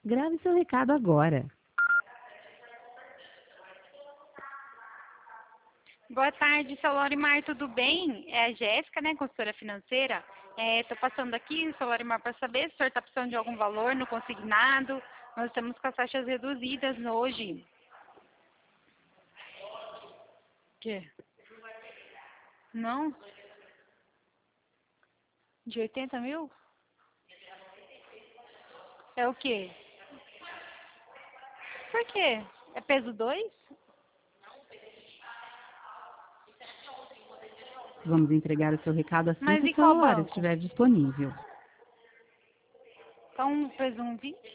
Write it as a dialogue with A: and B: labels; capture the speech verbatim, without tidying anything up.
A: Grave seu recado agora.
B: Boa tarde, seu Lorimar, tudo bem? É a Jéssica, né, consultora financeira. Estou passando aqui, seu Lorimar, para saber se o senhor está precisando de algum valor no consignado. Nós estamos com as taxas reduzidas hoje. Quê? Não? De oitenta mil? É o quê? Por quê? É peso dois?
A: Vamos entregar o seu recado assim
B: Mas
A: que
B: e
A: a sua
B: qual
A: hora
B: banco?
A: estiver disponível.
B: Então, peso um vinte?